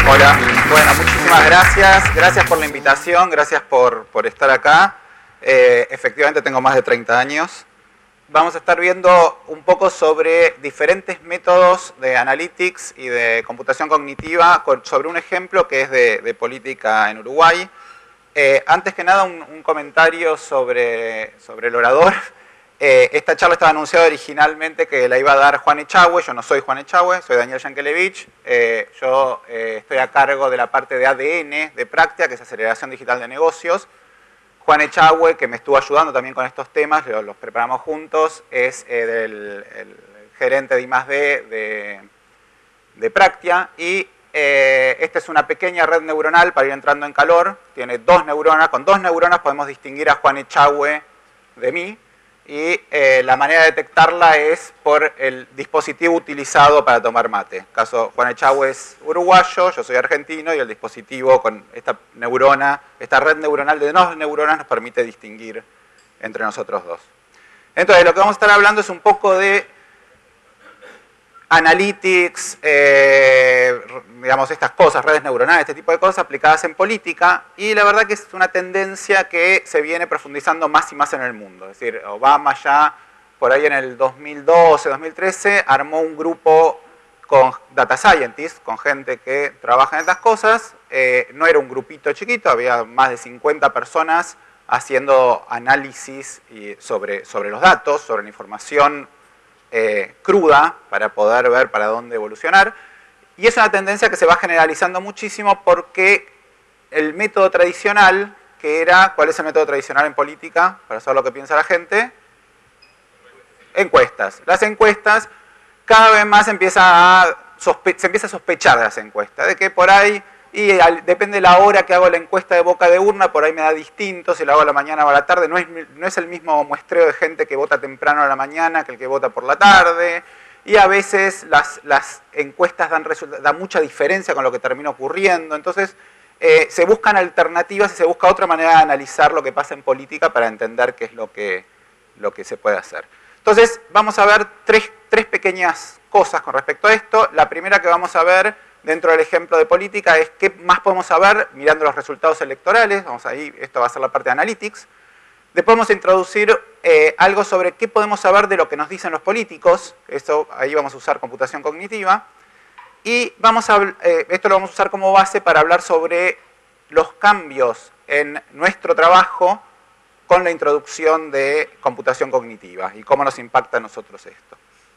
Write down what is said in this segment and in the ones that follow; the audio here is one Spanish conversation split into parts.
Hola, bueno, muchísimas gracias. Gracias por la invitación, gracias por estar acá. Efectivamente tengo más de 30 años. Vamos a estar viendo un poco sobre diferentes métodos de analytics y de computación cognitiva sobre un ejemplo que es de política en Uruguay. Antes que nada, un comentario sobre el orador. Esta charla estaba anunciada originalmente que la iba a dar Juan Echagüe. Yo no soy Juan Echagüe, soy Daniel Yankelevich. Yo estoy a cargo de la parte de ADN de Practia, que es aceleración digital de negocios. Juan Echagüe, que me estuvo ayudando también con estos temas, los preparamos juntos, es el gerente de I+D de Practia. Y esta es una pequeña red neuronal para ir entrando en calor. Tiene 2 neuronas. Con 2 neuronas podemos distinguir a Juan Echagüe de mí. Y la manera de detectarla es por el dispositivo utilizado para tomar mate. En caso, Juan Echagüe es uruguayo, yo soy argentino, y el dispositivo con esta neurona, esta red neuronal de 2 neuronas nos permite distinguir entre nosotros dos. Entonces, lo que vamos a estar hablando es un poco de analytics, digamos estas cosas, redes neuronales, este tipo de cosas aplicadas en política, y la verdad que es una tendencia que se viene profundizando más y más en el mundo. Es decir, Obama ya por ahí en el 2012, 2013 armó un grupo con data scientists, con gente que trabaja en estas cosas. No era un grupito chiquito, había más de 50 personas haciendo análisis sobre los datos, sobre la información cruda para poder ver para dónde evolucionar. Y es una tendencia que se va generalizando muchísimo porque el método tradicional, que era, ¿cuál es el método tradicional en política? Para saber lo que piensa la gente. Encuestas. Las encuestas, cada vez más se empieza a sospechar de las encuestas, de que por ahí, y depende de la hora que hago la encuesta de boca de urna, por ahí me da distinto, si la hago a la mañana o a la tarde, no es el mismo muestreo de gente que vota temprano a la mañana que el que vota por la tarde, y a veces las encuestas dan mucha diferencia con lo que termina ocurriendo. Entonces se buscan alternativas y se busca otra manera de analizar lo que pasa en política para entender qué es lo que se puede hacer. Entonces vamos a ver tres pequeñas cosas con respecto a esto. La primera que vamos a ver dentro del ejemplo de política es qué más podemos saber mirando los resultados electorales. Esto va a ser la parte de analytics. Después vamos a introducir algo sobre qué podemos saber de lo que nos dicen los políticos. Ahí vamos a usar computación cognitiva. Y esto lo vamos a usar como base para hablar sobre los cambios en nuestro trabajo con la introducción de computación cognitiva y cómo nos impacta a nosotros esto.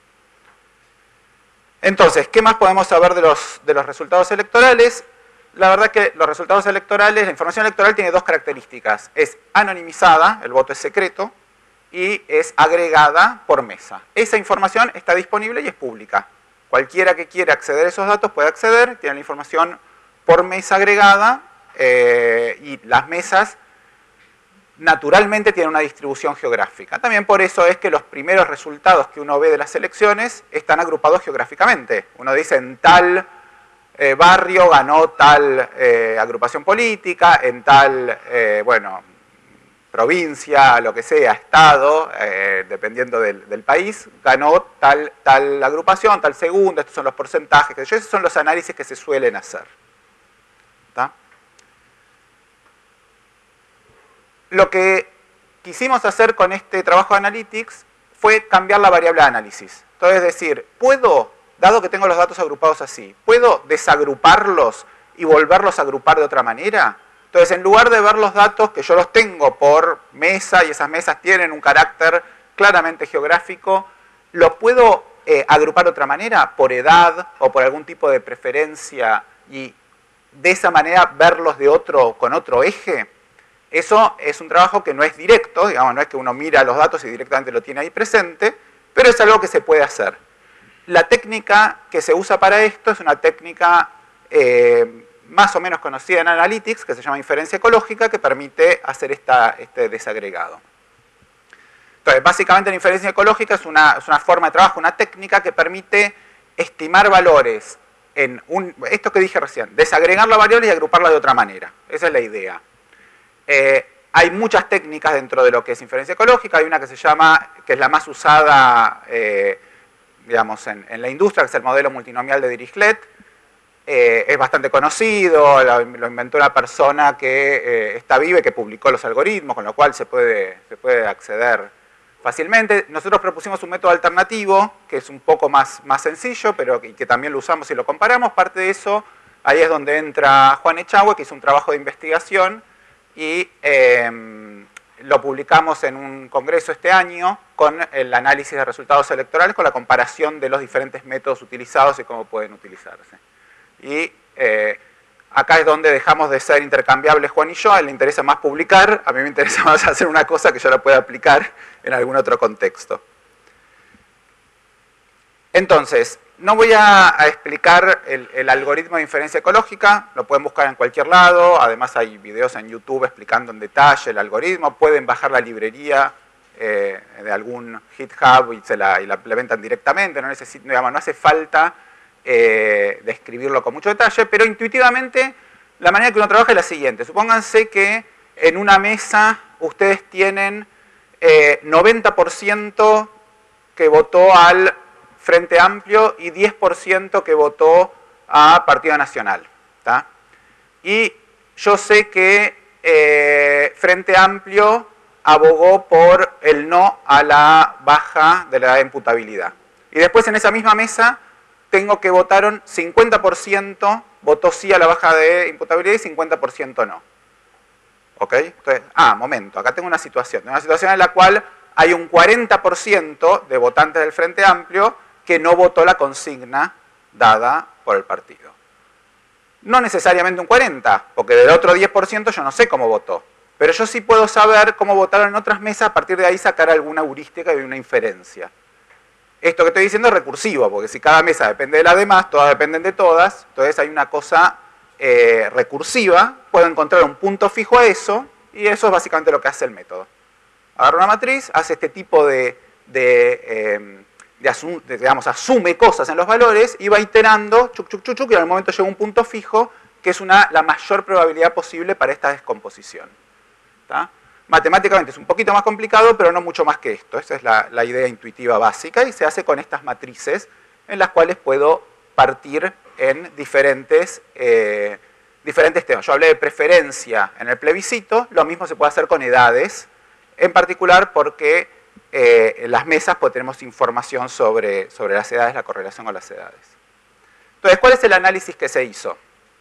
Entonces, ¿qué más podemos saber de los resultados electorales? La verdad que los resultados electorales, la información electoral tiene 2 características. Es anonimizada, el voto es secreto, y es agregada por mesa. Esa información está disponible y es pública. Cualquiera que quiera acceder a esos datos puede acceder, tiene la información por mesa agregada, y las mesas naturalmente tienen una distribución geográfica. También por eso es que los primeros resultados que uno ve de las elecciones están agrupados geográficamente. Uno dice en tal barrio ganó tal agrupación política, en tal, provincia, lo que sea, estado, dependiendo del país, ganó tal agrupación, tal segundo, estos son los porcentajes, esos son los análisis que se suelen hacer. ¿Está? Lo que quisimos hacer con este trabajo de analytics fue cambiar la variable de análisis. Entonces, es decir, dado que tengo los datos agrupados así, ¿puedo desagruparlos y volverlos a agrupar de otra manera? Entonces, en lugar de ver los datos que yo los tengo por mesa, y esas mesas tienen un carácter claramente geográfico, ¿los puedo agrupar de otra manera? Por edad o por algún tipo de preferencia, y de esa manera verlos con otro eje. Eso es un trabajo que no es directo, digamos, no es que uno mira los datos y directamente lo tiene ahí presente, pero es algo que se puede hacer. La técnica que se usa para esto es una técnica más o menos conocida en Analytics, que se llama inferencia ecológica, que permite hacer este desagregado. Entonces, básicamente la inferencia ecológica es una forma de trabajo, una técnica que permite estimar valores en esto que dije recién, desagregar las variables y agruparla de otra manera. Esa es la idea. Hay muchas técnicas dentro de lo que es inferencia ecológica. Hay una que es la más usada, digamos, en la industria, que es el modelo multinomial de Dirichlet. es bastante conocido, lo inventó una persona que está viva y que publicó los algoritmos, con lo cual se puede acceder fácilmente. Nosotros propusimos un método alternativo, que es un poco más sencillo, pero que también lo usamos y lo comparamos. Parte de eso, ahí es donde entra Juan Echagüe, que hizo un trabajo de investigación y lo publicamos en un congreso este año con el análisis de resultados electorales, con la comparación de los diferentes métodos utilizados y cómo pueden utilizarse. Y acá es donde dejamos de ser intercambiables Juan y yo. A él le interesa más publicar, a mí me interesa más hacer una cosa que yo la pueda aplicar en algún otro contexto. Entonces, no voy a explicar el algoritmo de inferencia ecológica, lo pueden buscar en cualquier lado, además hay videos en YouTube explicando en detalle el algoritmo, pueden bajar la librería de algún GitHub y la implementan directamente, no hace falta describirlo con mucho detalle, pero intuitivamente la manera que uno trabaja es la siguiente. Supónganse que en una mesa ustedes tienen 90% que votó al Frente Amplio y 10% que votó a Partido Nacional. ¿Tá? Y yo sé que Frente Amplio abogó por el no a la baja de la edad de imputabilidad. Y después en esa misma mesa tengo que votaron 50% votó sí a la baja de imputabilidad y 50% no. ¿Ok? Entonces, momento, acá tengo una situación en la cual hay un 40% de votantes del Frente Amplio que no votó la consigna dada por el partido. No necesariamente un 40%, porque del otro 10% yo no sé cómo votó. Pero yo sí puedo saber cómo votaron en otras mesas, a partir de ahí sacar alguna heurística y una inferencia. Esto que estoy diciendo es recursivo, porque si cada mesa depende de las demás, todas dependen de todas, entonces hay una cosa recursiva, puedo encontrar un punto fijo a eso, y eso es básicamente lo que hace el método. Agarra una matriz, hace este tipo digamos, asume cosas en los valores y va iterando, chuc, chuc, chuc, chuc, y en el momento llega un punto fijo, que es la mayor probabilidad posible para esta descomposición. ¿Tá? Matemáticamente es un poquito más complicado, pero no mucho más que esto. Esa es la idea intuitiva básica y se hace con estas matrices en las cuales puedo partir en diferentes temas. Yo hablé de preferencia en el plebiscito, lo mismo se puede hacer con edades, en particular porque en las mesas pues, tenemos información sobre las edades, la correlación con las edades. Entonces, ¿cuál es el análisis que se hizo?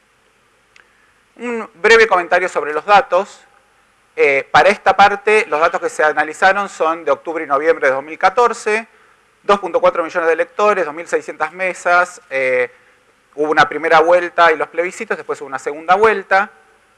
Un breve comentario sobre los datos. Para esta parte, los datos que se analizaron son de octubre y noviembre de 2014, 2.4 millones de electores, 2.600 mesas, hubo una primera vuelta y los plebiscitos, después hubo una segunda vuelta.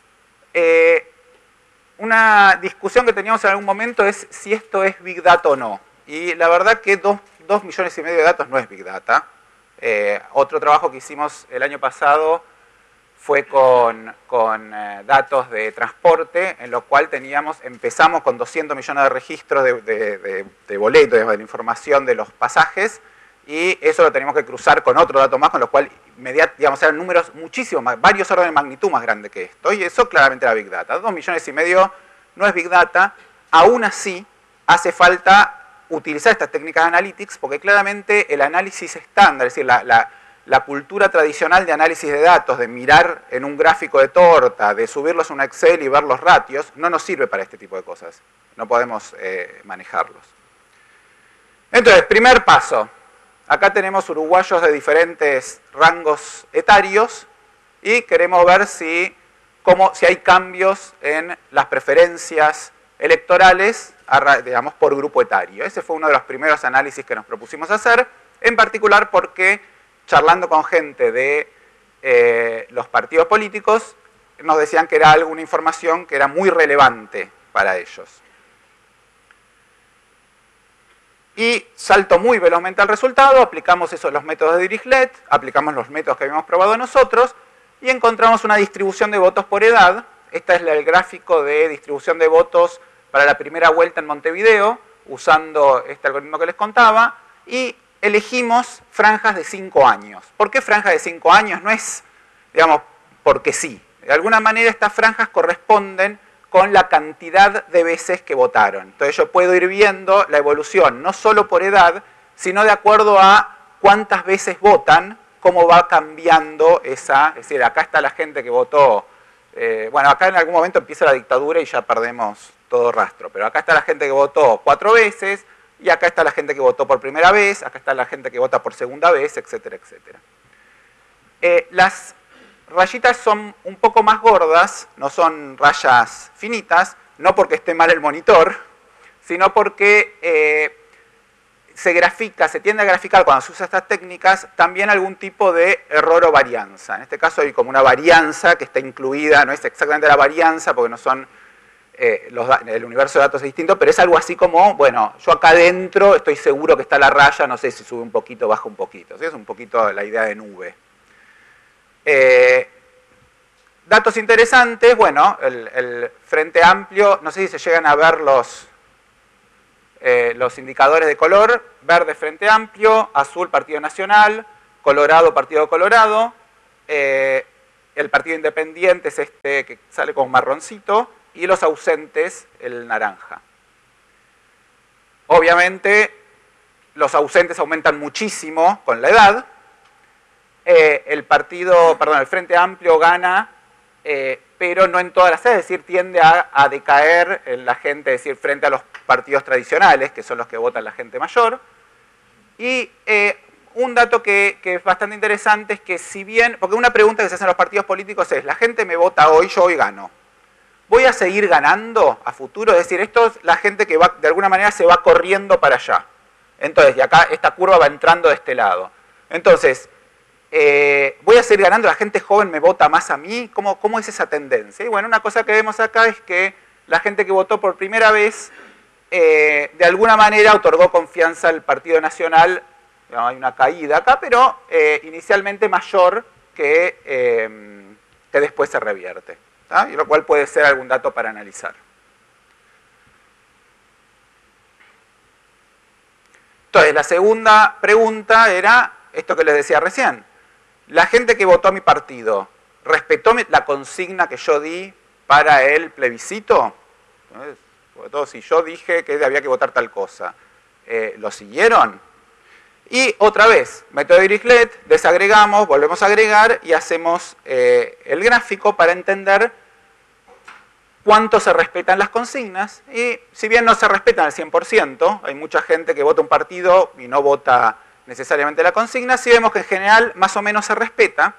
Una discusión que teníamos en algún momento es si esto es Big Data o no. Y la verdad que 2,5 millones de datos no es Big Data. Otro trabajo que hicimos el año pasado fue con datos de transporte, en lo cual empezamos con 200 millones de registros de boletos, de la información de los pasajes, y eso lo teníamos que cruzar con otro dato más, con lo cual eran números muchísimo más, varios órdenes de magnitud más grandes que esto, y eso claramente era Big Data. 2,5 millones no es Big Data, aún así hace falta utilizar estas técnicas de analytics, porque claramente el análisis estándar, es decir, la cultura tradicional de análisis de datos, de mirar en un gráfico de torta, de subirlos a un Excel y ver los ratios, no nos sirve para este tipo de cosas. No podemos manejarlos. Entonces, primer paso. Acá tenemos uruguayos de diferentes rangos etarios y queremos ver si hay cambios en las preferencias electorales, digamos, por grupo etario. Ese fue uno de los primeros análisis que nos propusimos hacer, en particular porque charlando con gente de los partidos políticos, nos decían que era alguna información que era muy relevante para ellos. Y salto muy velozmente al resultado, aplicamos los métodos de Dirichlet, aplicamos los métodos que habíamos probado nosotros, y encontramos una distribución de votos por edad. Este es el gráfico de distribución de votos para la primera vuelta en Montevideo, usando este algoritmo que les contaba, y elegimos franjas de 5 años. ¿Por qué franjas de 5 años? No es, digamos, porque sí. De alguna manera estas franjas corresponden con la cantidad de veces que votaron. Entonces yo puedo ir viendo la evolución, no solo por edad, sino de acuerdo a cuántas veces votan cómo va cambiando esa, es decir, acá está la gente que votó, bueno, acá en algún momento empieza la dictadura y ya perdemos todo rastro, pero acá está la gente que votó 4 veces, y acá está la gente que votó por primera vez, acá está la gente que vota por segunda vez, etcétera, etcétera. Las rayitas son un poco más gordas, no son rayas finitas, no porque esté mal el monitor, sino porque se grafica, se tiende a graficar cuando se usa estas técnicas también algún tipo de error o varianza. En este caso hay como una varianza que está incluida, no es exactamente la varianza porque no son, el universo de datos es distinto, pero es algo así como, bueno, yo acá adentro estoy seguro que está la raya, no sé si sube un poquito o baja un poquito. ¿Sí? Es un poquito la idea de nube. Datos interesantes, bueno, el Frente Amplio, no sé si se llegan a ver los indicadores de color: verde Frente Amplio, azul Partido Nacional, colorado Partido Colorado, el Partido Independiente es este que sale con marroncito, y los ausentes el naranja. Obviamente los ausentes aumentan muchísimo con la edad. El Frente Amplio gana, pero no en todas las edades, es decir, tiende a decaer en la gente, es decir, frente a los partidos tradicionales, que son los que votan la gente mayor. Y un dato que es bastante interesante es que si bien, porque una pregunta que se hacen los partidos políticos es, la gente me vota hoy, yo hoy gano. ¿Voy a seguir ganando a futuro? Es decir, esto es la gente que va, de alguna manera se va corriendo para allá. Entonces, y acá esta curva va entrando de este lado. Entonces, ¿voy a seguir ganando? ¿La gente joven me vota más a mí? ¿Cómo es esa tendencia? Y bueno, una cosa que vemos acá es que la gente que votó por primera vez, de alguna manera otorgó confianza al Partido Nacional. Hay una caída acá, pero inicialmente mayor que después se revierte. ¿Tá? Y lo cual puede ser algún dato para analizar. Entonces, la segunda pregunta era esto que les decía recién. ¿La gente que votó a mi partido respetó la consigna que yo di para el plebiscito? Entonces, sobre todo si yo dije que había que votar tal cosa, ¿lo siguieron? Y otra vez, método de Dirichlet, desagregamos, volvemos a agregar y hacemos el gráfico para entender cuánto se respetan las consignas. Y si bien no se respetan al 100%, hay mucha gente que vota un partido y no vota necesariamente la consigna, sí vemos que en general más o menos se respeta,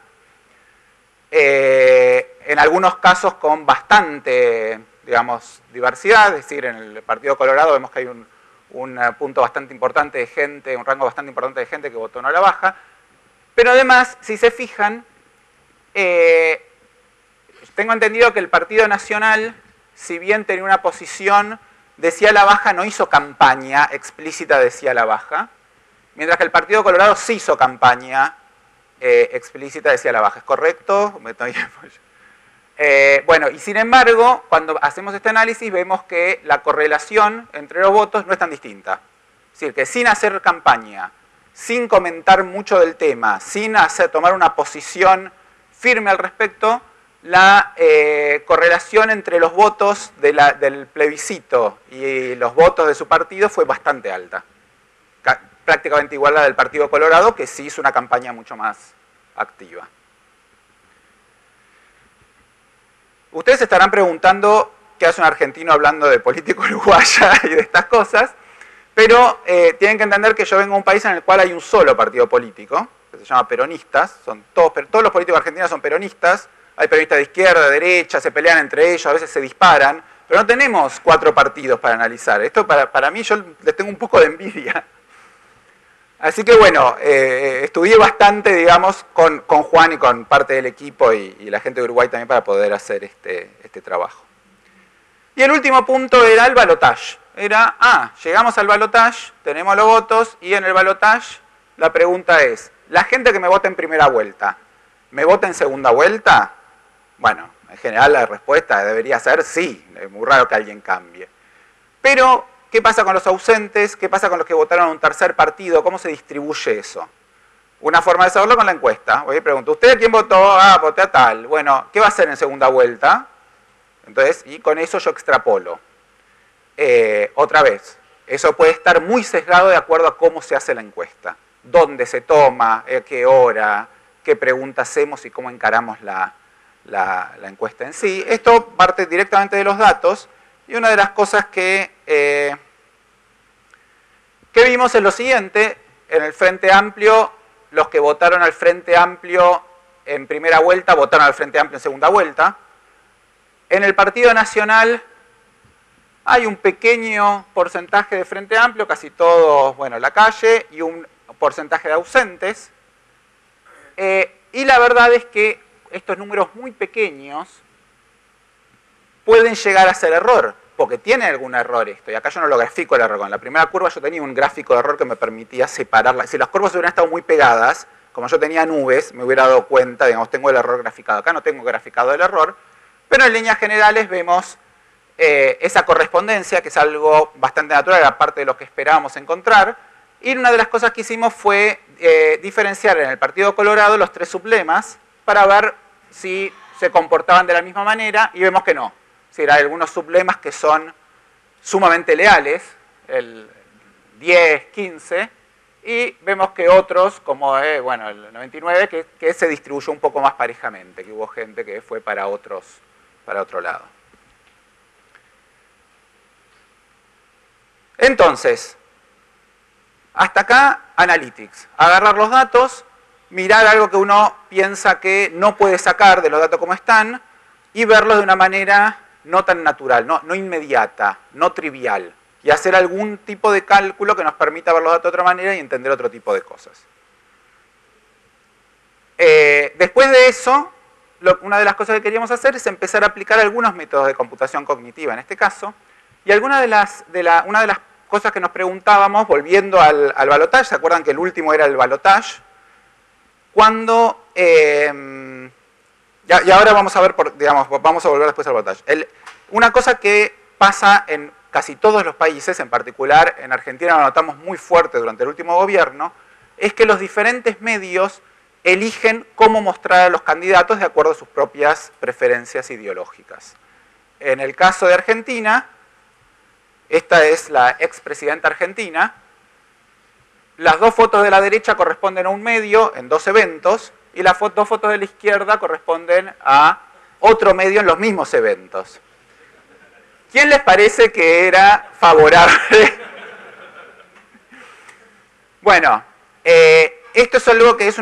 en algunos casos con bastante, digamos, diversidad, es decir, en el Partido Colorado vemos que hay un punto bastante importante de gente, un rango bastante importante de gente que votó no a la baja, pero además, si se fijan, tengo entendido que el Partido Nacional, si bien tenía una posición de sí a la baja, no hizo campaña explícita de sí a la baja, mientras que el Partido Colorado sí hizo campaña explícita de sí a la baja. ¿Es correcto? Bueno, y sin embargo, cuando hacemos este análisis vemos que la correlación entre los votos no es tan distinta. Es decir, que sin hacer campaña, sin comentar mucho del tema, sin tomar una posición firme al respecto, la correlación entre los votos del plebiscito y los votos de su partido fue bastante alta. Prácticamente igual a la del Partido Colorado, que sí hizo una campaña mucho más activa. Ustedes se estarán preguntando qué hace un argentino hablando de política uruguaya y de estas cosas, pero tienen que entender que yo vengo de un país en el cual hay un solo partido político, que se llama peronistas, todos los políticos argentinos son peronistas, hay peronistas de izquierda, de derecha, se pelean entre ellos, a veces se disparan, pero no tenemos 4 partidos para analizar. Esto para mí, yo les tengo un poco de envidia. Así que bueno, estudié bastante, digamos, con Juan y con parte del equipo y la gente de Uruguay también para poder hacer este trabajo. Y el último punto era el balotaje. Era, llegamos al balotaje, tenemos los votos y en el balotaje la pregunta es, ¿la gente que me vota en primera vuelta, me vota en segunda vuelta? Bueno, en general la respuesta debería ser sí, es muy raro que alguien cambie. Pero, ¿qué pasa con los ausentes? ¿Qué pasa con los que votaron a un tercer partido? ¿Cómo se distribuye eso? Una forma de saberlo con la encuesta. Hoy pregunto, ¿usted a quién votó? Voté a tal. Bueno, ¿qué va a hacer en segunda vuelta? Entonces, y con eso yo extrapolo. Otra vez, eso puede estar muy sesgado de acuerdo a cómo se hace la encuesta. Dónde se toma, a qué hora, qué preguntas hacemos y cómo encaramos la encuesta en sí. Esto parte directamente de los datos y una de las cosas que vimos es lo siguiente. En el Frente Amplio, los que votaron al Frente Amplio en primera vuelta votaron al Frente Amplio en segunda vuelta. En el Partido Nacional hay un pequeño porcentaje de Frente Amplio, casi todos, bueno, la calle, y un porcentaje de ausentes. Y la verdad es que estos números muy pequeños pueden llegar a ser error, porque tiene algún error esto, y acá yo no lo grafico el error. Con la primera curva yo tenía un gráfico de error que me permitía separarla. Si las curvas hubieran estado muy pegadas, como yo tenía nubes, me hubiera dado cuenta, digamos, tengo el error graficado. Acá no tengo graficado el error, pero en líneas generales vemos esa correspondencia, que es algo bastante natural, era parte de lo que esperábamos encontrar. Y una de las cosas que hicimos fue diferenciar en el Partido Colorado los 3 sublemas para ver si se comportaban de la misma manera, y vemos que no. Es decir, hay algunos sublemas que son sumamente leales, el 10, 15, y vemos que otros, como bueno, el 99, que se distribuyó un poco más parejamente, que hubo gente que fue para otro lado. Entonces, hasta acá, Analytics. Agarrar los datos, mirar algo que uno piensa que no puede sacar de los datos como están y verlos de una manera no tan natural, no inmediata, no trivial, y hacer algún tipo de cálculo que nos permita ver los datos de otra manera y entender otro tipo de cosas. Después de eso, una de las cosas que queríamos hacer es empezar a aplicar algunos métodos de computación cognitiva en este caso, y una de las cosas que nos preguntábamos, volviendo al balotage, ¿se acuerdan que el último era el balotage? Cuando... y ahora vamos a ver, vamos a volver después al balotage. Una cosa que pasa en casi todos los países, en particular en Argentina lo notamos muy fuerte durante el último gobierno, es que los diferentes medios eligen cómo mostrar a los candidatos de acuerdo a sus propias preferencias ideológicas. En el caso de Argentina, esta es la expresidenta argentina, las 2 fotos de la derecha corresponden a un medio en 2 eventos, y las 2 fotos de la izquierda corresponden a otro medio en los mismos eventos. ¿Quién les parece que era favorable? Bueno, esto es algo que es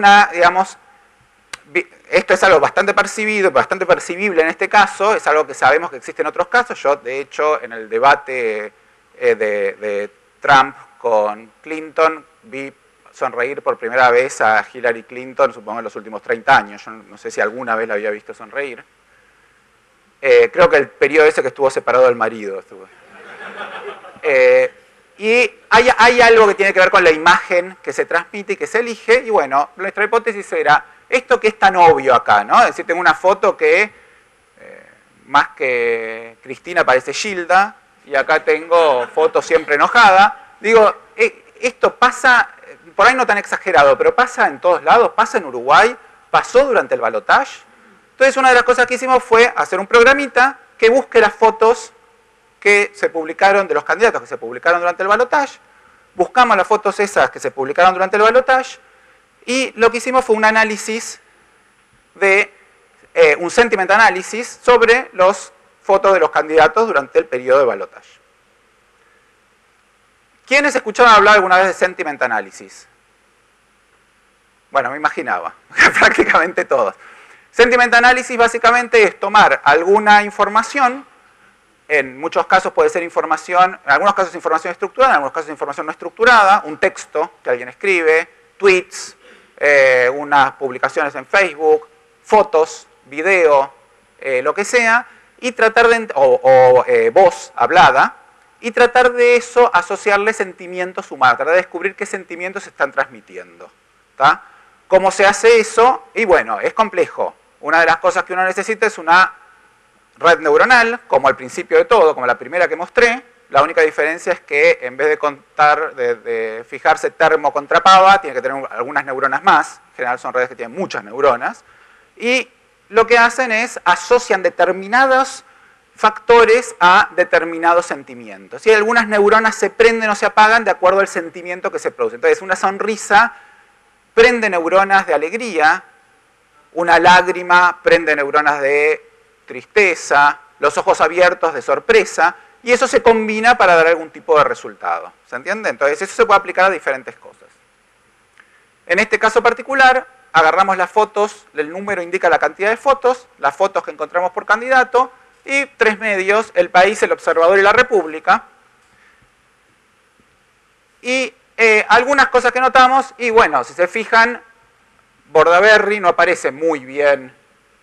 esto es algo bastante percibido, bastante percibible en este caso, es algo que sabemos que existe en otros casos. Yo, de hecho, en el debate de Trump con Clinton, vi sonreír por primera vez a Hillary Clinton, supongo en los últimos 30 años. Yo no sé si alguna vez la había visto sonreír. Creo que el periodo ese que estuvo separado del marido. Y hay algo que tiene que ver con la imagen que se transmite y que se elige, y bueno, nuestra hipótesis era, esto que es tan obvio acá, ¿no? Es decir, tengo una foto que, más que Cristina, parece Gilda, y acá tengo foto siempre enojada. Digo, esto pasa, por ahí no tan exagerado, pero pasa en todos lados, pasa en Uruguay, pasó durante el balotaje. Entonces una de las cosas que hicimos fue hacer un programita que busque las fotos que se publicaron, de los candidatos que se publicaron durante el balotaje. Buscamos las fotos esas que se publicaron durante el balotaje y lo que hicimos fue un análisis de un sentiment analysis sobre las fotos de los candidatos durante el periodo de balotaje. ¿Quiénes escucharon hablar alguna vez de sentiment analysis? Bueno, me imaginaba, prácticamente todos. Sentiment analysis básicamente es tomar alguna información, en muchos casos puede ser información, en algunos casos información estructurada, en algunos casos información no estructurada, un texto que alguien escribe, tweets, unas publicaciones en Facebook, fotos, video, lo que sea, y tratar de, voz hablada, y tratar de eso asociarle sentimientos humanos, tratar de descubrir qué sentimientos se están transmitiendo. ¿Tá? ¿Cómo se hace eso? Y bueno, es complejo. Una de las cosas que uno necesita es una red neuronal, como al principio de todo, como la primera que mostré. La única diferencia es que en vez de fijarse termo contra pava, tiene que tener algunas neuronas más. En general son redes que tienen muchas neuronas. Y lo que hacen es asocian determinados factores a determinados sentimientos. Y algunas neuronas se prenden o se apagan de acuerdo al sentimiento que se produce. Entonces, una sonrisa prende neuronas de alegría, una lágrima prende neuronas de tristeza, los ojos abiertos de sorpresa, y eso se combina para dar algún tipo de resultado. ¿Se entiende? Entonces eso se puede aplicar a diferentes cosas. En este caso particular, agarramos las fotos, el número indica la cantidad de fotos, las fotos que encontramos por candidato, y 3 medios, El País, El Observador y La República. Y algunas cosas que notamos, y bueno, si se fijan, Bordaberry no aparece muy bien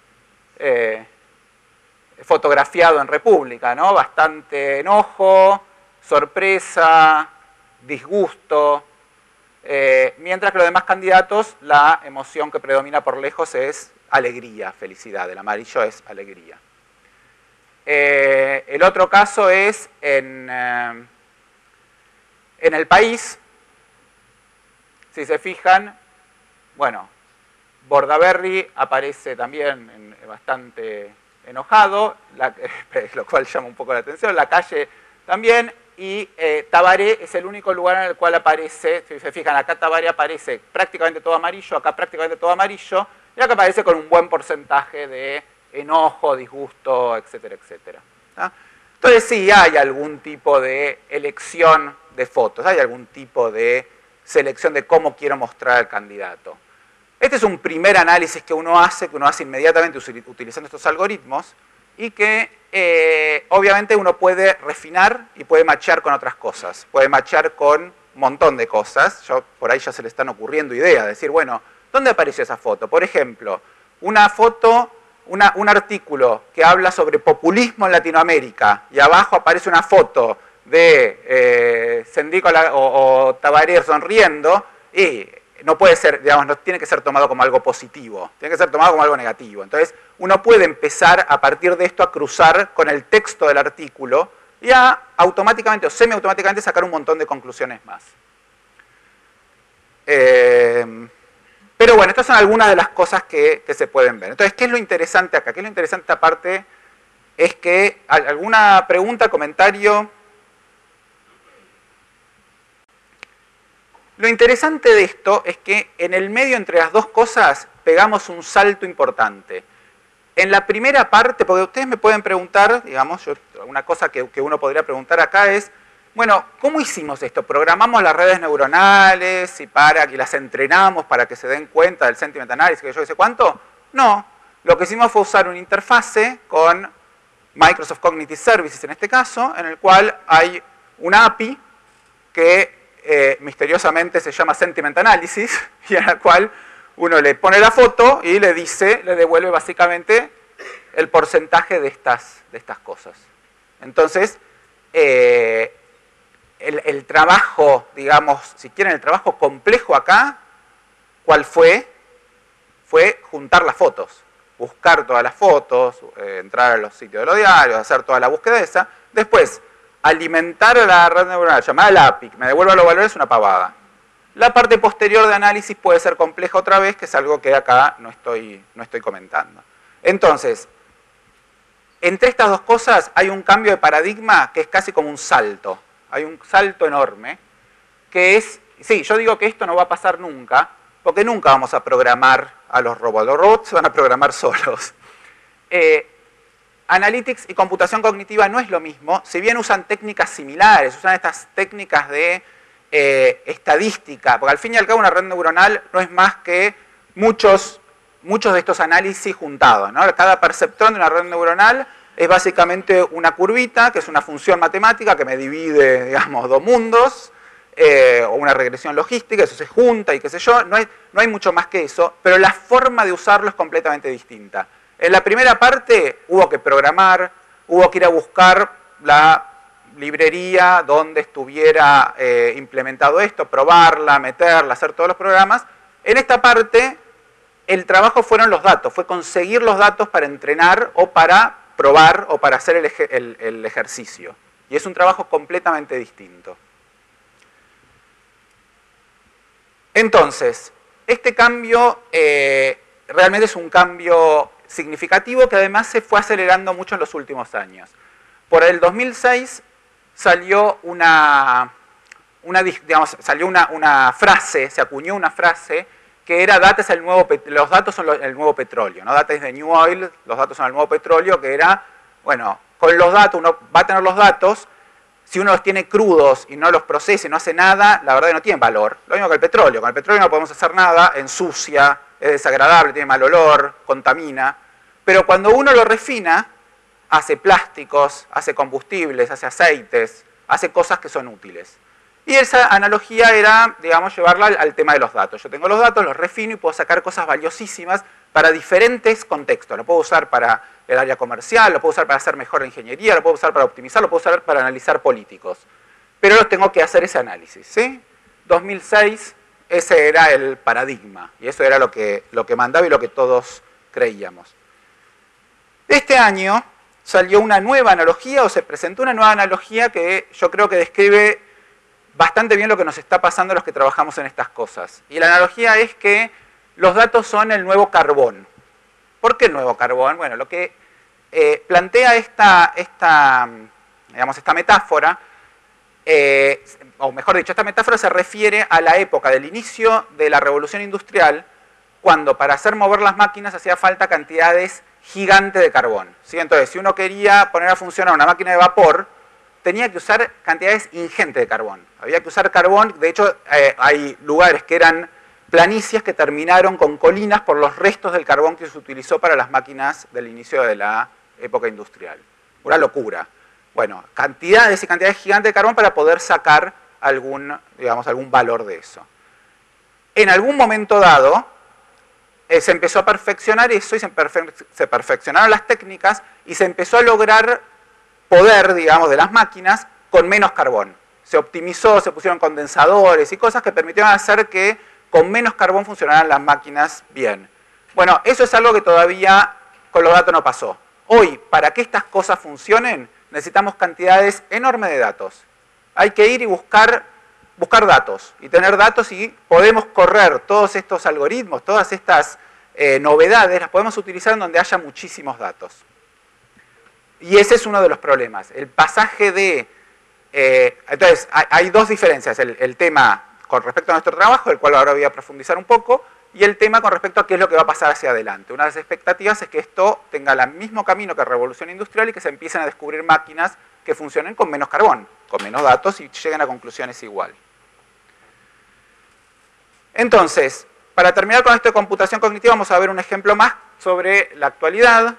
fotografiado en República, ¿no? Bastante enojo, sorpresa, disgusto, mientras que los demás candidatos, la emoción que predomina por lejos es alegría, felicidad. El amarillo es alegría. El otro caso es en El País. Si se fijan, bueno, Bordaberry aparece también bastante enojado, lo cual llama un poco la atención, La Calle también, y Tabaré es el único lugar en el cual aparece, si se fijan, acá Tabaré aparece prácticamente todo amarillo, acá prácticamente todo amarillo, y acá aparece con un buen porcentaje de enojo, disgusto, etcétera, etcétera. ¿Ah? Entonces sí hay algún tipo de elección de fotos, hay algún tipo de selección de cómo quiero mostrar al candidato. Este es un primer análisis que uno hace inmediatamente utilizando estos algoritmos y que obviamente uno puede refinar y puede machear con otras cosas. Puede machear con un montón de cosas. Por ahí ya se le están ocurriendo ideas. Decir, bueno, ¿dónde apareció esa foto? Por ejemplo, una foto, un artículo que habla sobre populismo en Latinoamérica y abajo aparece una foto de Sendico o Tabaré sonriendo y no puede ser, digamos, no tiene que ser tomado como algo positivo, tiene que ser tomado como algo negativo. Entonces, uno puede empezar a partir de esto a cruzar con el texto del artículo y a automáticamente o semiautomáticamente sacar un montón de conclusiones más. Pero bueno, estas son algunas de las cosas que se pueden ver. Entonces, ¿qué es lo interesante acá? ¿Qué es lo interesante esta parte? Es que, ¿alguna pregunta, comentario? Lo interesante de esto es que en el medio entre las dos cosas pegamos un salto importante. En la primera parte, porque ustedes me pueden preguntar, digamos, una cosa que uno podría preguntar acá es, bueno, ¿cómo hicimos esto? ¿Programamos las redes neuronales y las entrenamos para que se den cuenta del sentiment analysis, que yo sé cuánto? No, lo que hicimos fue usar una interfase con Microsoft Cognitive Services en este caso, en el cual hay una API que misteriosamente se llama Sentiment Analysis, y a la cual uno le pone la foto y le devuelve básicamente el porcentaje de estas cosas. Entonces, el trabajo, digamos, si quieren, el trabajo complejo acá, ¿cuál fue? Fue juntar las fotos, buscar todas las fotos, entrar a los sitios de los diarios, hacer toda la búsqueda esa, después alimentar a la red neuronal, llamar a la API, que me devuelva los valores, es una pavada. La parte posterior de análisis puede ser compleja otra vez, que es algo que acá no estoy comentando. Entonces, entre estas dos cosas hay un cambio de paradigma que es casi como un salto. Hay un salto enorme, que es, sí, yo digo que esto no va a pasar nunca, porque nunca vamos a programar a los robots. Los robots se van a programar solos. Analytics y computación cognitiva no es lo mismo, si bien usan técnicas similares, usan estas técnicas de estadística, porque al fin y al cabo una red neuronal no es más que muchos de estos análisis juntados, ¿no? Cada perceptrón de una red neuronal es básicamente una curvita, que es una función matemática que me divide, digamos, dos mundos, o una regresión logística, eso se junta y qué sé yo, no hay mucho más que eso, pero la forma de usarlo es completamente distinta. En la primera parte hubo que programar, hubo que ir a buscar la librería donde estuviera implementado esto, probarla, meterla, hacer todos los programas. En esta parte el trabajo fueron los datos, fue conseguir los datos para entrenar o para probar o para hacer el ejercicio. Y es un trabajo completamente distinto. Entonces, este cambio realmente es un cambio significativo que además se fue acelerando mucho en los últimos años. Por el 2006 salió una frase, se acuñó una frase que era data es el nuevo, los datos son el nuevo petróleo, ¿no? Data es de New Oil, los datos son el nuevo petróleo, que era, bueno, con los datos, uno va a tener los datos, si uno los tiene crudos y no los procesa y no hace nada, la verdad que no tienen valor. Lo mismo que el petróleo, con el petróleo no podemos hacer nada, ensucia, es desagradable, tiene mal olor, contamina, pero cuando uno lo refina, hace plásticos, hace combustibles, hace aceites, hace cosas que son útiles. Y esa analogía era, digamos, llevarla al tema de los datos. Yo tengo los datos, los refino y puedo sacar cosas valiosísimas para diferentes contextos. Lo puedo usar para el área comercial, lo puedo usar para hacer mejor ingeniería, lo puedo usar para optimizar, lo puedo usar para analizar políticos. Pero los tengo que hacer ese análisis, ¿sí? 2006, ese era el paradigma. Y eso era lo que mandaba y lo que todos creíamos. Este año salió una nueva analogía, o se presentó una nueva analogía que yo creo que describe bastante bien lo que nos está pasando a los que trabajamos en estas cosas. Y la analogía es que los datos son el nuevo carbón. ¿Por qué el nuevo carbón? Bueno, lo que plantea esta metáfora, o mejor dicho, esta metáfora se refiere a la época del inicio de la revolución industrial, cuando para hacer mover las máquinas hacía falta cantidades gigantes de carbón, ¿sí? Entonces, si uno quería poner a funcionar una máquina de vapor, tenía que usar cantidades ingentes de carbón. Había que usar carbón, de hecho hay lugares que eran planicies que terminaron con colinas por los restos del carbón que se utilizó para las máquinas del inicio de la época industrial. Una locura. Bueno, cantidades y cantidades gigantes de carbón para poder sacar algún valor de eso. En algún momento dado, se empezó a perfeccionar eso y se perfeccionaron las técnicas y se empezó a lograr poder, digamos, de las máquinas con menos carbón. Se optimizó, se pusieron condensadores y cosas que permitieron hacer que con menos carbón funcionaran las máquinas bien. Bueno, eso es algo que todavía con los datos no pasó. Hoy, para que estas cosas funcionen, necesitamos cantidades enormes de datos. Hay que ir y buscar datos y tener datos, y podemos correr todos estos algoritmos, todas estas novedades, las podemos utilizar en donde haya muchísimos datos. Y ese es uno de los problemas. El pasaje de... entonces, hay dos diferencias. El tema con respecto a nuestro trabajo, el cual ahora voy a profundizar un poco, y el tema con respecto a qué es lo que va a pasar hacia adelante. Una de las expectativas es que esto tenga el mismo camino que la revolución industrial y que se empiecen a descubrir máquinas que funcionen con menos carbón, con menos datos y lleguen a conclusiones igual. Entonces, para terminar con esto de computación cognitiva, vamos a ver un ejemplo más sobre la actualidad,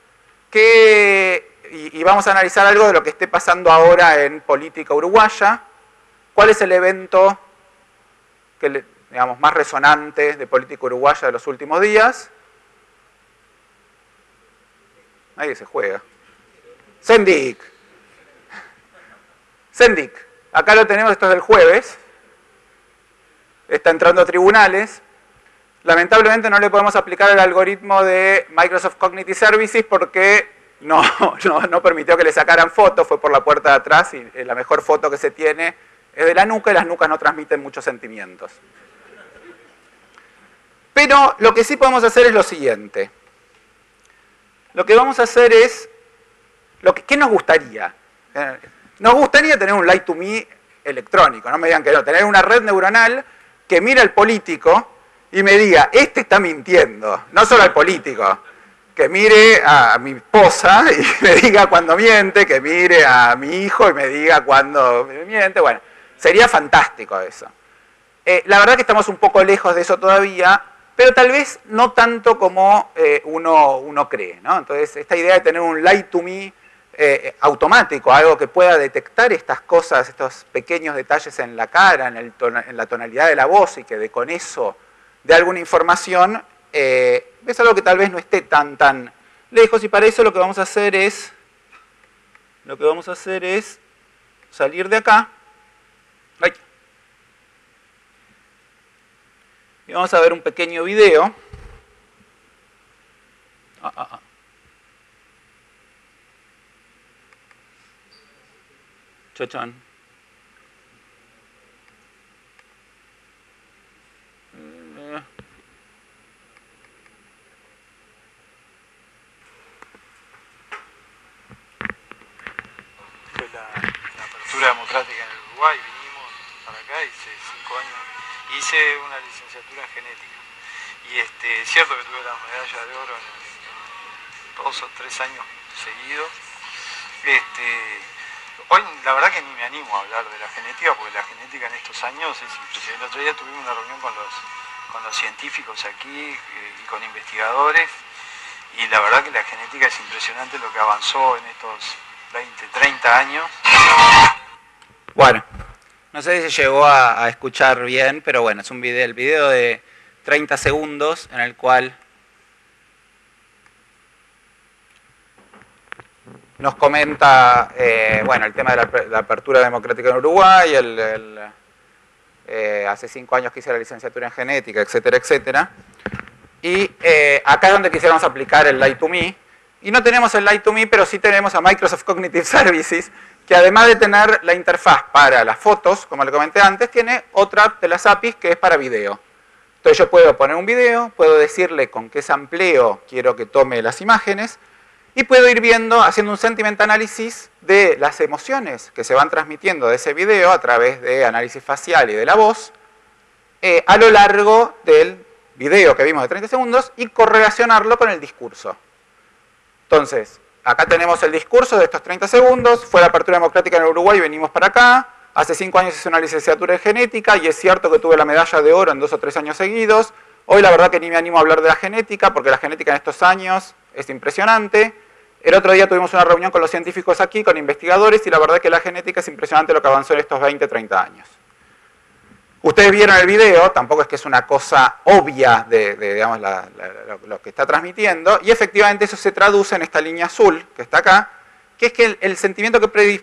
y vamos a analizar algo de lo que esté pasando ahora en política uruguaya. ¿Cuál es el evento que, digamos, más resonante de política uruguaya de los últimos días? Ahí se juega. Sendik. Sendik. Acá lo tenemos, esto es del jueves. Está entrando a tribunales. Lamentablemente no le podemos aplicar el algoritmo de Microsoft Cognitive Services porque no permitió que le sacaran fotos, fue por la puerta de atrás y la mejor foto que se tiene es de la nuca y las nucas no transmiten muchos sentimientos. Pero lo que sí podemos hacer es lo siguiente. Lo que vamos a hacer es, ¿qué nos gustaría? Nos gustaría tener un Lie to Me electrónico, no me digan que no, tener una red neuronal que mira al político y me diga, este está mintiendo, no solo al político, que mire a mi esposa y me diga cuando miente, que mire a mi hijo y me diga cuando miente. Bueno, sería fantástico eso. La verdad que estamos un poco lejos de eso todavía, pero tal vez no tanto como uno cree, ¿no? Entonces, esta idea de tener un Lie to Me automático, algo que pueda detectar estas cosas, estos pequeños detalles en la cara, en la tonalidad de la voz, y que con eso dé alguna información, es algo que tal vez no esté tan lejos, y para eso lo que vamos a hacer es salir de acá. ¡Ay! Y vamos a ver un pequeño video. Chachán. Fue la apertura democrática en el Uruguay, vinimos para acá, hice 5 años, hice una licenciatura en genética. Y es cierto que tuve la medalla de oro en 2 o 3 años seguidos. Hoy la verdad que ni me animo a hablar de la genética, porque la genética en estos años es impresionante. El otro día tuvimos una reunión con los científicos aquí y con investigadores, y la verdad que la genética es impresionante lo que avanzó en estos 20, 30 años. Bueno, no sé si se llegó a escuchar bien, pero bueno, es un video, el video de 30 segundos en el cual nos comenta bueno, el tema de la apertura democrática en Uruguay, hace 5 años que hice la licenciatura en genética, etcétera, etcétera. Y acá es donde quisiéramos aplicar el Lie2Me. Y no tenemos el Lie2Me, pero sí tenemos a Microsoft Cognitive Services, que además de tener la interfaz para las fotos, como le comenté antes, tiene otra de las APIs que es para video. Entonces yo puedo poner un video, puedo decirle con qué sampleo quiero que tome las imágenes, y puedo ir viendo, haciendo un sentiment analysis de las emociones que se van transmitiendo de ese video a través de análisis facial y de la voz, a lo largo del video que vimos de 30 segundos y correlacionarlo con el discurso. Entonces, acá tenemos el discurso de estos 30 segundos, fue la apertura democrática en Uruguay y venimos para acá. Hace 5 años hice una licenciatura en genética y es cierto que tuve la medalla de oro en 2 o 3 años seguidos. Hoy la verdad que ni me animo a hablar de la genética, porque la genética en estos años es impresionante. El otro día tuvimos una reunión con los científicos aquí, con investigadores, y la verdad que la genética es impresionante lo que avanzó en estos 20, 30 años. Ustedes vieron el video, tampoco es que es una cosa obvia de digamos, lo que está transmitiendo, y efectivamente eso se traduce en esta línea azul que está acá, que es que el sentimiento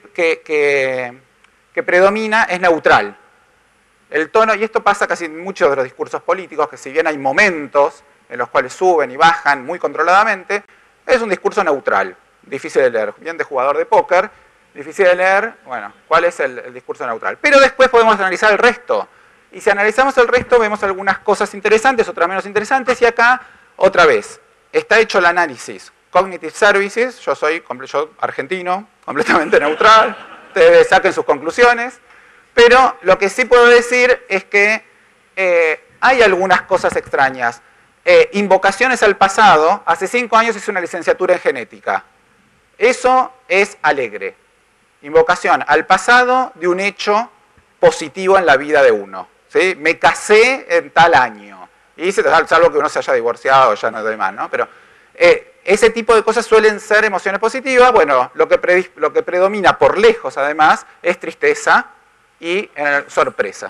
que predomina es neutral. El tono, y esto pasa casi en muchos de los discursos políticos, que si bien hay momentos en los cuales suben y bajan muy controladamente, es un discurso neutral, difícil de leer, bien de jugador de póker, difícil de leer, bueno, ¿cuál es el discurso neutral? Pero después podemos analizar el resto. Y si analizamos el resto, vemos algunas cosas interesantes, otras menos interesantes, y acá, otra vez, está hecho el análisis. Cognitive Services, yo soy argentino, completamente neutral, ustedes saquen sus conclusiones, pero lo que sí puedo decir es que hay algunas cosas extrañas. Invocaciones al pasado, hace 5 años hice una licenciatura en genética. Eso es alegre. Invocación al pasado de un hecho positivo en la vida de uno. ¿Sí? Me casé en tal año. Y salvo que uno se haya divorciado, ya no demás, ¿no? Pero ese tipo de cosas suelen ser emociones positivas. Bueno, lo que predomina por lejos, además, es tristeza y sorpresa.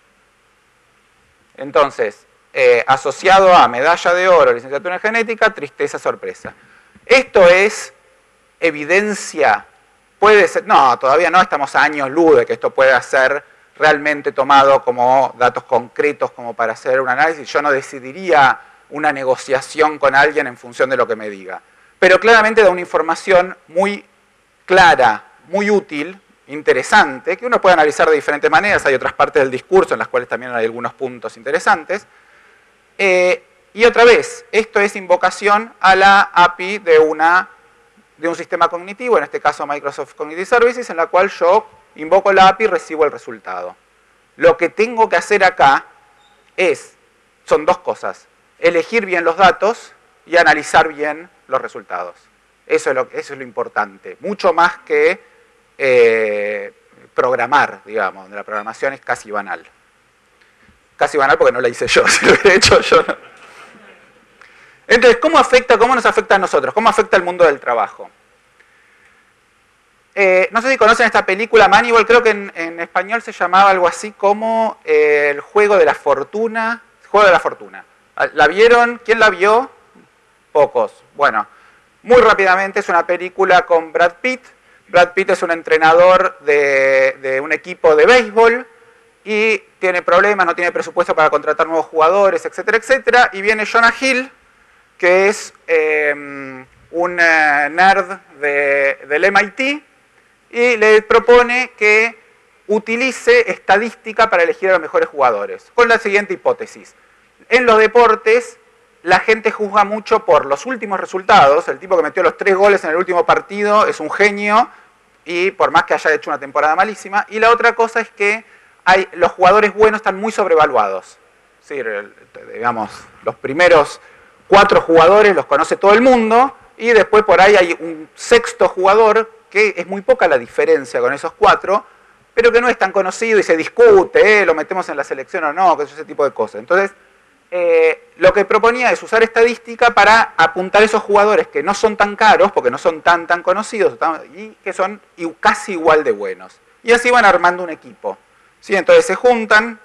Entonces, asociado a medalla de oro, licenciatura en genética, tristeza, sorpresa. Esto es evidencia, puede ser, no, todavía no, estamos a años luz de que esto pueda ser realmente tomado como datos concretos como para hacer un análisis. Yo no decidiría una negociación con alguien en función de lo que me diga. Pero claramente da una información muy clara, muy útil, interesante, que uno puede analizar de diferentes maneras. Hay otras partes del discurso en las cuales también hay algunos puntos interesantes. Y otra vez, esto es invocación a la API de un sistema cognitivo, en este caso Microsoft Cognitive Services, en la cual yo invoco la API y recibo el resultado. Lo que tengo que hacer acá son 2 cosas. Elegir bien los datos y analizar bien los resultados. Eso es lo importante. Mucho más que programar, digamos. La programación es casi banal. Casi banal porque no la hice yo. Si lo hubiera hecho yo, no. Entonces, ¿cómo nos afecta a nosotros? ¿Cómo afecta al mundo del trabajo? No sé si conocen esta película Moneyball, creo que en español se llamaba algo así como el juego de la fortuna. Juego de la fortuna. ¿La vieron? ¿Quién la vio? Pocos. Bueno, muy rápidamente es una película con Brad Pitt. Brad Pitt es un entrenador de un equipo de béisbol y tiene problemas, no tiene presupuesto para contratar nuevos jugadores, etcétera, etcétera. Y viene Jonah Hill, que es un nerd del MIT, y le propone que utilice estadística para elegir a los mejores jugadores, con la siguiente hipótesis. En los deportes, la gente juzga mucho por los últimos resultados. El tipo que metió los 3 goles en el último partido es un genio, y por más que haya hecho una temporada malísima. Y la otra cosa es que los jugadores buenos están muy sobrevaluados. ¿sí? Digamos, los primeros 4 jugadores los conoce todo el mundo y después por ahí hay un sexto jugador que es muy poca la diferencia con esos 4, pero que no es tan conocido y se discute, lo metemos en la selección o no, que es ese tipo de cosas. Entonces, lo que proponía es usar estadística para apuntar esos jugadores que no son tan caros, porque no son tan conocidos, y que son casi igual de buenos. Y así van armando un equipo. ¿Sí? Entonces se juntan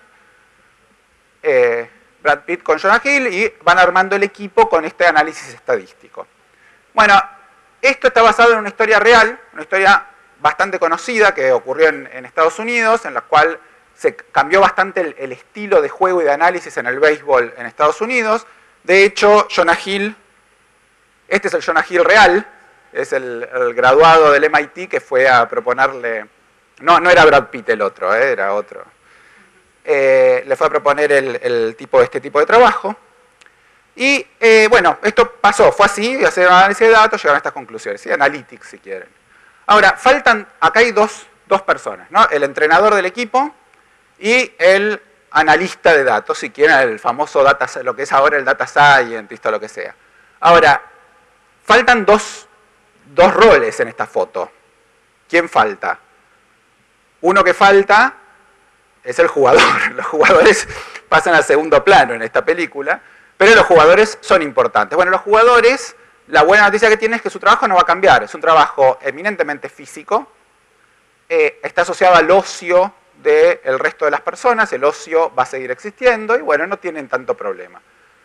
Brad Pitt con Jonah Hill y van armando el equipo con este análisis estadístico. Bueno, esto está basado en una historia real, una historia bastante conocida que ocurrió en Estados Unidos, en la cual se cambió bastante el estilo de juego y de análisis en el béisbol en Estados Unidos. De hecho, Jonah Hill, este es el Jonah Hill real, es el graduado del MIT que fue a proponerle, no era Brad Pitt el otro, era otro. Le fue a proponer este tipo de trabajo. Y bueno, esto pasó, fue así, hacer un análisis de datos, llegaron a estas conclusiones, ¿sí? Analytics si quieren. Ahora, acá hay dos personas, ¿no? El entrenador del equipo y el analista de datos, si quieren, el famoso lo que es ahora el data scientist o lo que sea. Ahora, faltan dos roles en esta foto. ¿Quién falta? Uno que falta es el jugador. Los jugadores pasan al segundo plano en esta película, pero los jugadores son importantes. Bueno, los jugadores, la buena noticia que tienen es que su trabajo no va a cambiar. Es un trabajo eminentemente físico, está asociado al ocio del resto de las personas, el ocio va a seguir existiendo y bueno, no tienen tanto problema.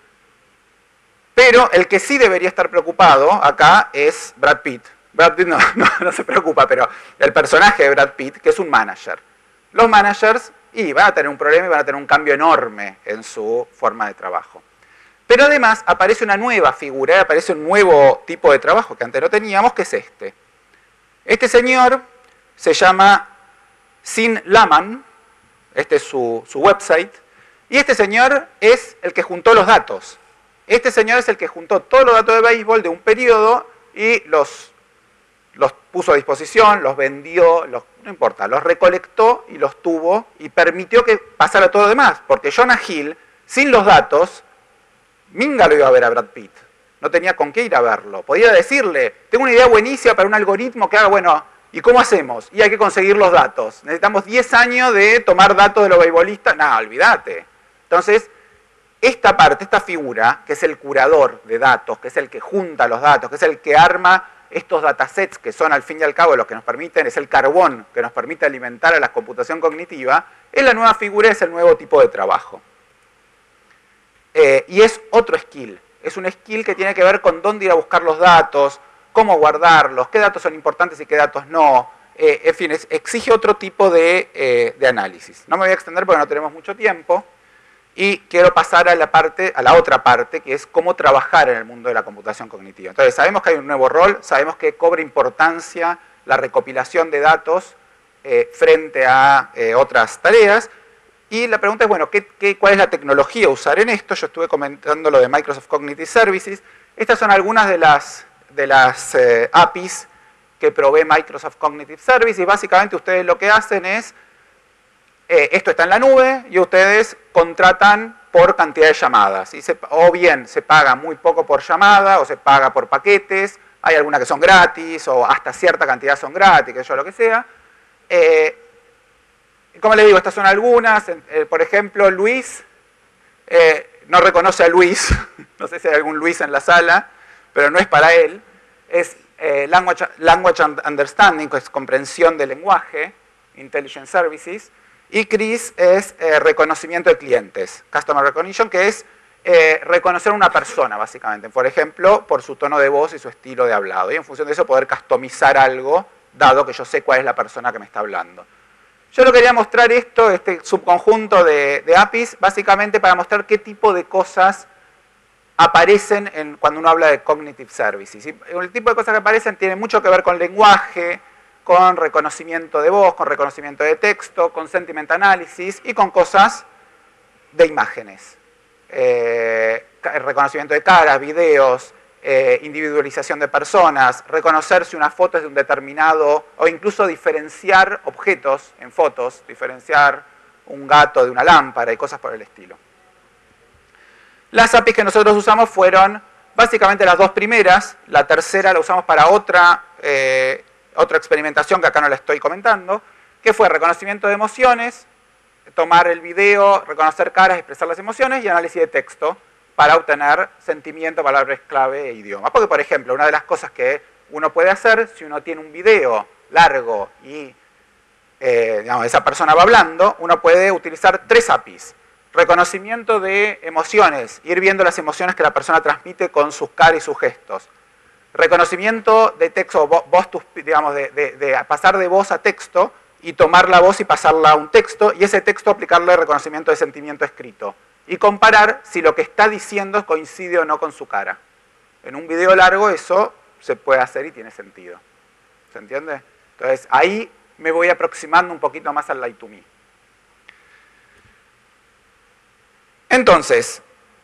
Pero el que sí debería estar preocupado acá es Brad Pitt. Brad Pitt no se preocupa, pero el personaje de Brad Pitt, que es un manager. Los managers van a tener un problema y van a tener un cambio enorme en su forma de trabajo. Pero además aparece una nueva figura, aparece un nuevo tipo de trabajo que antes no teníamos, que es este. Este señor se llama Sin Laman, este es su website, y este señor es el que juntó los datos. Este señor es el que juntó todos los datos de béisbol de un periodo y los puso a disposición, los vendió, no importa, los recolectó y los tuvo y permitió que pasara todo lo demás, porque Jonah Hill, sin los datos, minga lo iba a ver a Brad Pitt. No tenía con qué ir a verlo. Podía decirle, tengo una idea buenísima para un algoritmo que haga, bueno, ¿y cómo hacemos? Y hay que conseguir los datos. Necesitamos 10 años de tomar datos de los beisbolistas. No, olvídate. Entonces, esta parte, esta figura, que es el curador de datos, que es el que junta los datos, que es el que arma estos datasets que son al fin y al cabo los que nos permiten, es el carbón que nos permite alimentar a la computación cognitiva, es la nueva figura, es el nuevo tipo de trabajo. Y es otro skill. Es un skill que tiene que ver con dónde ir a buscar los datos, cómo guardarlos, qué datos son importantes y qué datos no. En fin, exige otro tipo de análisis. No me voy a extender porque no tenemos mucho tiempo. Y quiero pasar a la otra parte, que es cómo trabajar en el mundo de la computación cognitiva. Entonces, sabemos que hay un nuevo rol, sabemos que cobra importancia la recopilación de datos frente a otras tareas. Y la pregunta es, bueno, ¿cuál es la tecnología a usar en esto? Yo estuve comentando lo de Microsoft Cognitive Services. Estas son algunas de las APIs que provee Microsoft Cognitive Services. Básicamente ustedes lo que hacen es, esto está en la nube y ustedes contratan por cantidad de llamadas. O bien se paga muy poco por llamada o se paga por paquetes. Hay algunas que son gratis o hasta cierta cantidad son gratis, que yo lo que sea. Como les digo, estas son algunas. Por ejemplo, Luis no reconoce a Luis. No sé si hay algún Luis en la sala, pero no es para él. Es Language Understanding, que es comprensión del lenguaje, Intelligence Services. Y Chris es reconocimiento de clientes, Customer Recognition, que es reconocer a una persona, básicamente. Por ejemplo, por su tono de voz y su estilo de hablado. Y en función de eso poder customizar algo, dado que yo sé cuál es la persona que me está hablando. Yo lo quería mostrar este subconjunto de APIs, básicamente para mostrar qué tipo de cosas aparecen cuando uno habla de Cognitive Services. Y el tipo de cosas que aparecen tiene mucho que ver con lenguaje, con reconocimiento de voz, con reconocimiento de texto, con sentiment analysis y con cosas de imágenes. Reconocimiento de caras, videos, individualización de personas, reconocer si una foto es de un determinado, o incluso diferenciar objetos en fotos, diferenciar un gato de una lámpara y cosas por el estilo. Las APIs que nosotros usamos fueron básicamente las dos primeras. La tercera la usamos para otra experimentación que acá no la estoy comentando, que fue reconocimiento de emociones, tomar el video, reconocer caras, expresar las emociones y análisis de texto para obtener sentimiento, palabras clave e idioma. Porque, por ejemplo, una de las cosas que uno puede hacer si uno tiene un video largo y digamos, esa persona va hablando, uno puede utilizar 3 APIs. Reconocimiento de emociones, ir viendo las emociones que la persona transmite con sus caras y sus gestos. Reconocimiento de texto, digamos, de pasar de voz a texto y tomar la voz y pasarla a un texto y ese texto aplicarle reconocimiento de sentimiento escrito. Y comparar si lo que está diciendo coincide o no con su cara. En un video largo eso se puede hacer y tiene sentido. ¿Se entiende? Entonces ahí me voy aproximando un poquito más al Light2Me. Entonces,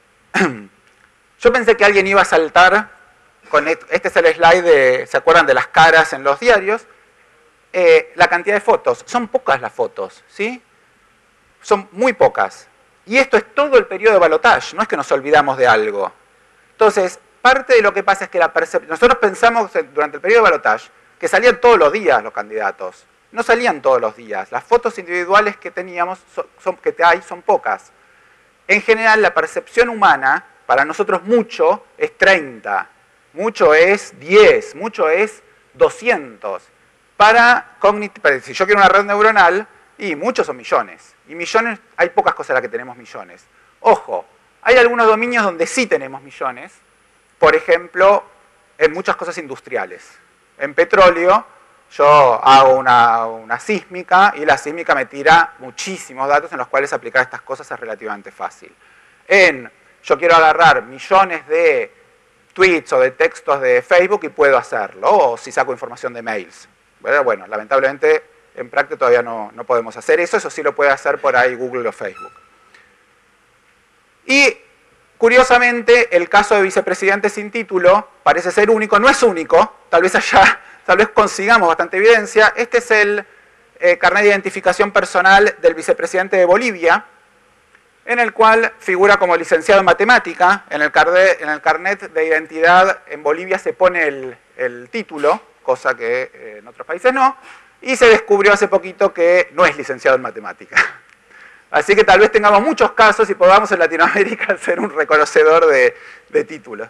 yo pensé que alguien iba a saltar con este es el slide de, ¿se acuerdan de las caras en los diarios? La cantidad de fotos. Son pocas las fotos, ¿sí? Son muy pocas. Y esto es todo el periodo de balotage, no es que nos olvidamos de algo. Entonces, parte de lo que pasa es que nosotros pensamos durante el periodo de balotage que salían todos los días los candidatos. No salían todos los días. Las fotos individuales que teníamos, que hay, son pocas. En general, la percepción humana, para nosotros mucho es 30, mucho es 10, mucho es 200. Si yo quiero una red neuronal, y muchos son millones. Y millones, hay pocas cosas en las que tenemos millones. Ojo, hay algunos dominios donde sí tenemos millones. Por ejemplo, en muchas cosas industriales. En petróleo, yo hago una sísmica y la sísmica me tira muchísimos datos en los cuales aplicar estas cosas es relativamente fácil. Yo quiero agarrar millones de tweets o de textos de Facebook y puedo hacerlo, o si saco información de mails. Bueno, lamentablemente en práctica todavía no podemos hacer eso sí lo puede hacer por ahí Google o Facebook. Y curiosamente, el caso de vicepresidente sin título parece ser único, no es único, tal vez consigamos bastante evidencia. Este es el carnet de identificación personal del vicepresidente de Bolivia, en el cual figura como licenciado en matemática. En el carnet de identidad en Bolivia se pone el título, cosa que en otros países no, y se descubrió hace poquito que no es licenciado en matemática. Así que tal vez tengamos muchos casos y podamos en Latinoamérica ser un reconocedor de títulos.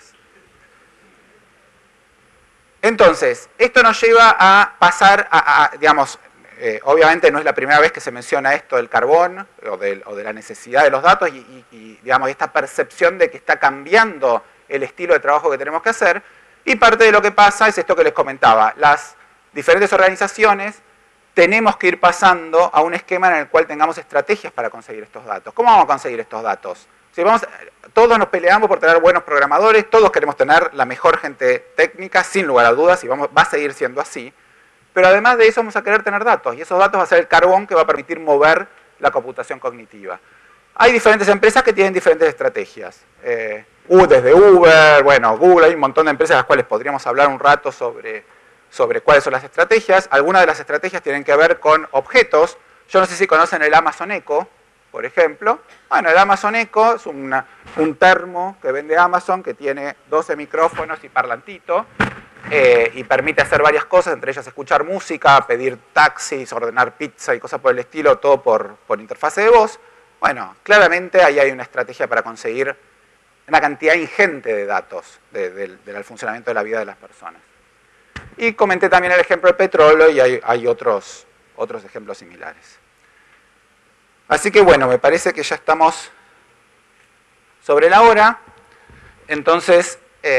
Entonces, esto nos lleva a pasar digamos, obviamente no es la primera vez que se menciona esto del carbón o de la necesidad de los datos y digamos, esta percepción de que está cambiando el estilo de trabajo que tenemos que hacer. Y parte de lo que pasa es esto que les comentaba. Las diferentes organizaciones tenemos que ir pasando a un esquema en el cual tengamos estrategias para conseguir estos datos. ¿Cómo vamos a conseguir estos datos? Todos nos peleamos por tener buenos programadores, todos queremos tener la mejor gente técnica, sin lugar a dudas, y va a seguir siendo así. Pero además de eso vamos a querer tener datos, y esos datos va a ser el carbón que va a permitir mover la computación cognitiva. Hay diferentes empresas que tienen diferentes estrategias. Desde Uber, bueno, Google, hay un montón de empresas de las cuales podríamos hablar un rato sobre cuáles son las estrategias. Algunas de las estrategias tienen que ver con objetos. Yo no sé si conocen el Amazon Echo, por ejemplo. Bueno, el Amazon Echo es un termo que vende Amazon que tiene 12 micrófonos y parlantito y permite hacer varias cosas, entre ellas escuchar música, pedir taxis, ordenar pizza y cosas por el estilo, todo por interfase de voz. Bueno, claramente ahí hay una estrategia para conseguir una cantidad ingente de datos del funcionamiento de la vida de las personas. Y comenté también el ejemplo del petróleo y hay otros ejemplos similares. Así que bueno, me parece que ya estamos sobre la hora. Entonces,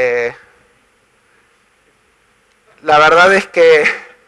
la verdad es que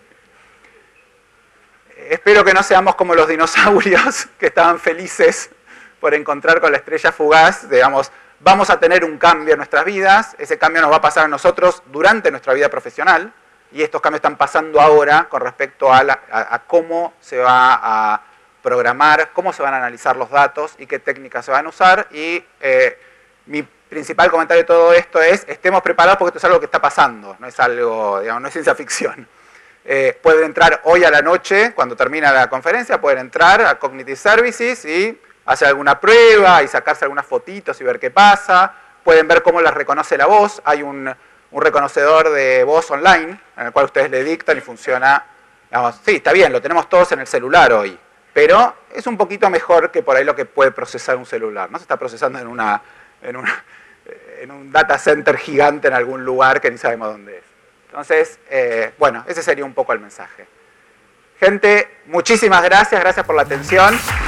espero que no seamos como los dinosaurios que estaban felices por encontrar con la estrella fugaz. Digamos, vamos a tener un cambio en nuestras vidas. Ese cambio nos va a pasar a nosotros durante nuestra vida profesional. Y estos cambios están pasando ahora con respecto a cómo se va a programar, cómo se van a analizar los datos y qué técnicas se van a usar. Y mi principal comentario de todo esto es, estemos preparados porque esto es algo que está pasando, no es algo, digamos, no es ciencia ficción. Pueden entrar hoy a la noche, cuando termina la conferencia, pueden entrar a Cognitive Services y hacer alguna prueba y sacarse algunas fotitos y ver qué pasa. Pueden ver cómo las reconoce la voz. Hay un reconocedor de voz online en el cual ustedes le dictan y funciona. Digamos, sí, está bien, lo tenemos todos en el celular hoy, pero es un poquito mejor que por ahí lo que puede procesar un celular. No se está procesando en un data center gigante en algún lugar que ni sabemos dónde es. Entonces, bueno, ese sería un poco el mensaje. Gente, muchísimas gracias por la atención.